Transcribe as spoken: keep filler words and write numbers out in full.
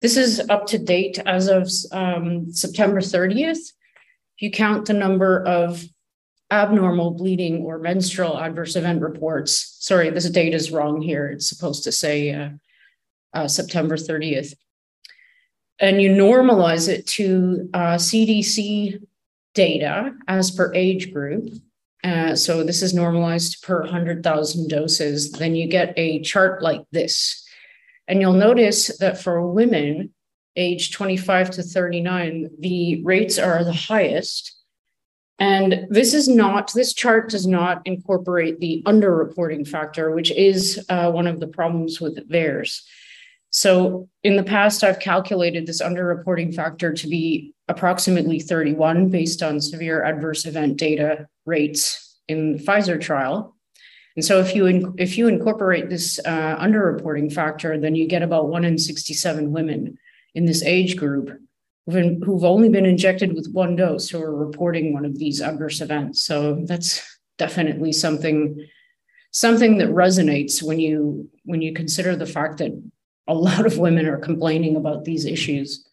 This is up to date as of um, September thirtieth. If you count the number of abnormal bleeding or menstrual adverse event reports, sorry, this date is wrong here. It's supposed to say uh, uh, September thirtieth. And you normalize it to uh, C D C data as per age group. Uh, so this is normalized per one hundred thousand doses. Then you get a chart like this. And you'll notice that for women aged twenty-five to thirty-nine, the rates are the highest. And this is not, this chart does not incorporate the underreporting factor, which is uh, one of the problems with V A E R S. So in the past, I've calculated this underreporting factor to be approximately thirty-one based on severe adverse event data rates in the Pfizer trial. And so if you, in, if you incorporate this uh, underreporting factor, then you get about one in sixty-seven women in this age group who've, who've only been injected with one dose who are reporting one of these adverse events. So that's definitely something, something that resonates when you, when you consider the fact that a lot of women are complaining about these issues.